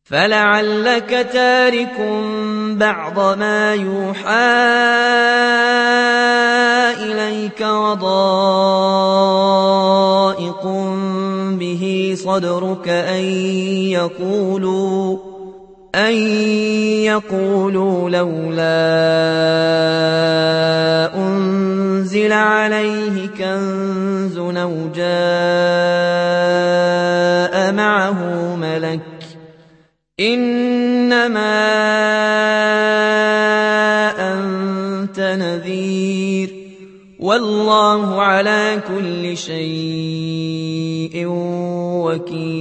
فلعلك تارك بعض ما يوحى إليك وضائق به صدرك أن يقولوا لولا أنزل عليه كنز أو جاء معه ملك إنما أنت نذير والله على كل شيء وكيل.